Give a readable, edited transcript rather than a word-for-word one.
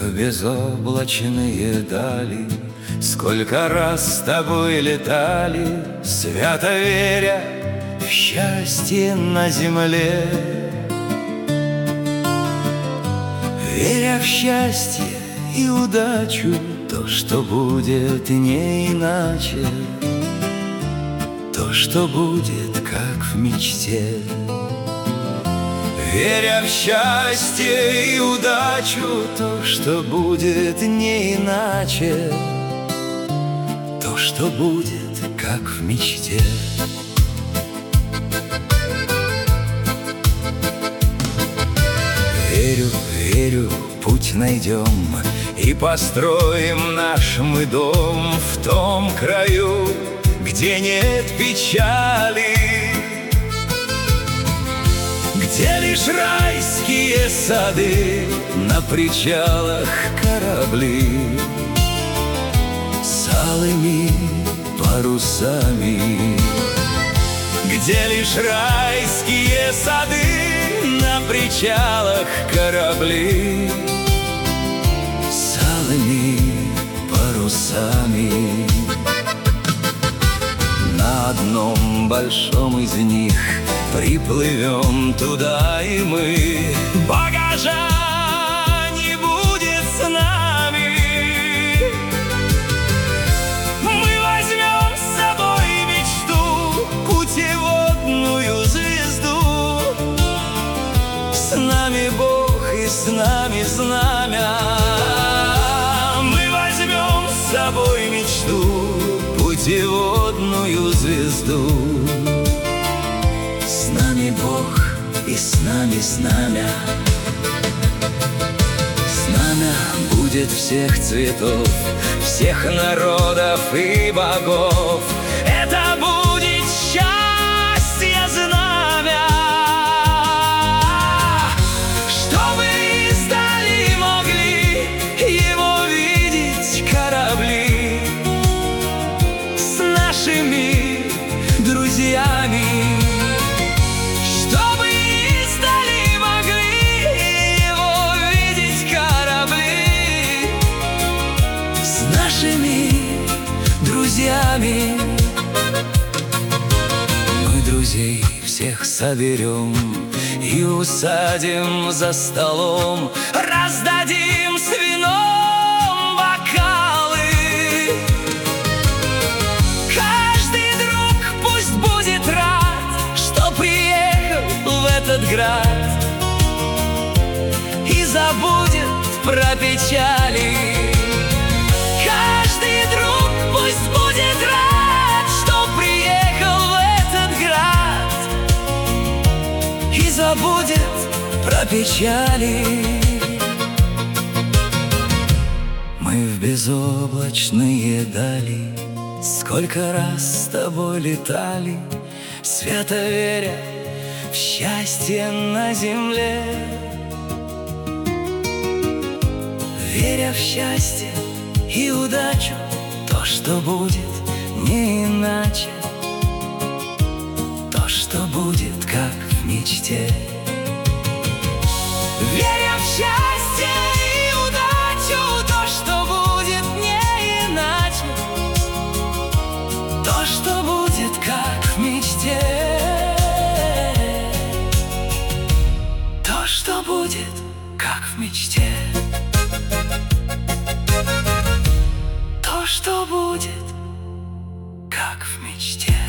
в безоблачные дали. Сколько раз с тобой летали, свято веря в счастье на земле. Веря в счастье и удачу, то, что будет не иначе, то, что будет как в мечте. Веря в счастье и удачу, то, что будет не иначе, то, что будет как в мечте. Верю, верю, путь найдем и построим наш мы дом в том краю, где нет печали, где лишь райские сады, на причалах корабли с алыми парусами. Где лишь райские сады, на причалах корабли с алыми парусами. На одном большом из них приплывем туда и мы. Багажа не будет с нами. Мы возьмем с собой мечту, путеводную звезду. С нами Бог и с нами знамя. Мы возьмем с собой мечту, путеводную звезду. С нами Бог и с нами знамя. Знамя будет всех цветов, всех народов и богов. Это будет счастье знамя, чтобы издали могли его видеть корабли с нашими друзьями. Мы друзей всех соберем и усадим за столом, раздадим с вином бокалы. Каждый друг пусть будет рад, что приехал в этот град, и забудет про печали. Каждый друг пусть будет рад, что приехал в этот град, и забудет про печали. Мы в безоблачные дали сколько раз с тобой летали, свято веря в счастье на земле. Веря в счастье и удачу, то, что будет не иначе, то, что будет как в мечте. Веря в счастье и удачу, то, что будет не иначе, то, что будет как в мечте, то, что будет как в мечте. То, что будет, как в мечте.